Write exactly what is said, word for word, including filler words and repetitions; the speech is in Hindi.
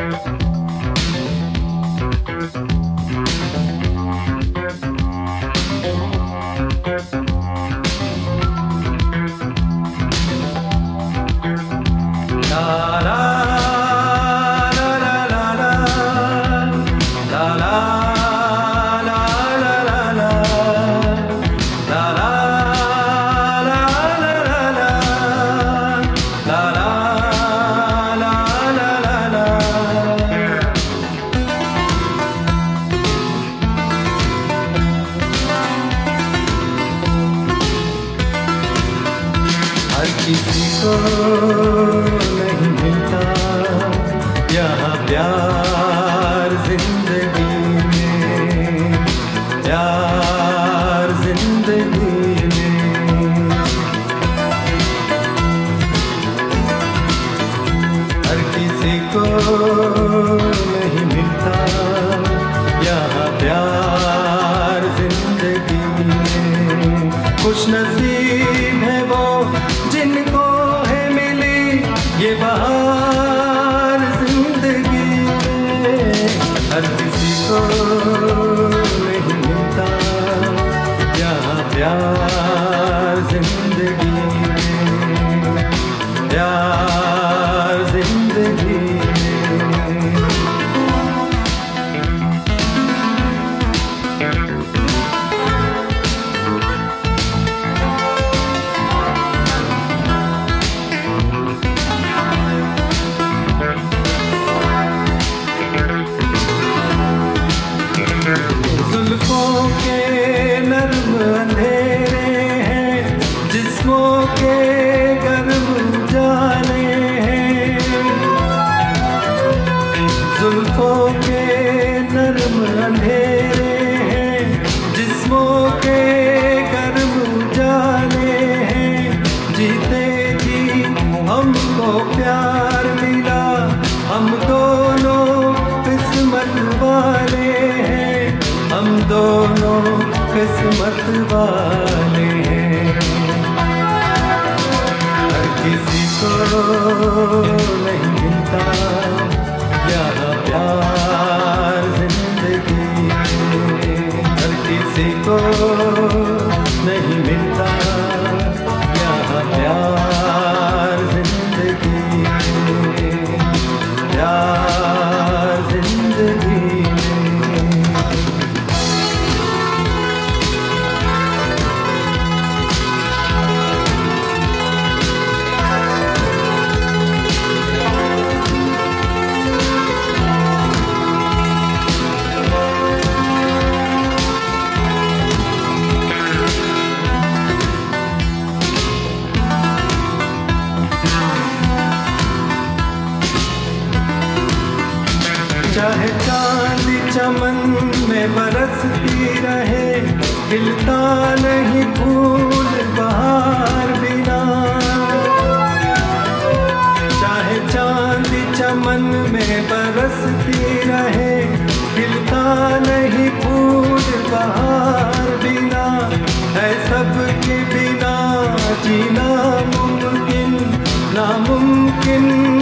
किसी को नहीं मिलता यहाँ प्यार जिंदगी में, प्यार जिंदगी में। हर किसी को नहीं मिलता यहाँ प्यार जिंदगी में। खुश नसीब है वो जिनको है मिली ये बहार जिंदगी में। हर किसी को नहीं मिलता यहाँ प्यार जिंदगी में, प्यार जिंदगी में। जुल्फों के नर्म अंधेरे हैं, जिस्मों के गर्म उजाले हैं। जुल्फों के नर्म अंधेरे हैं, जिस्मों के गर्म उजाले हैं। जीते जी हमको प्यार मिला, हम दोनों किस्मत वाले हैं, हम दोनों किस्मत वाले हैं। हर किसी को नहीं मिलता यहाँ प्यार जिंदगी में। हर किसी को नहीं मिलता यहाँ प्यार जिंदगी में, प्यार जिंदगी में। चाहे चांदी चमन में बरसती रहे, खिलता नहीं फूल बहार बिना। चाहे चांदी चमन में बरसती रहे, खिलता नहीं फूल बहार बिना। है सबके बिना जीना मुमकिन, नामुमकिन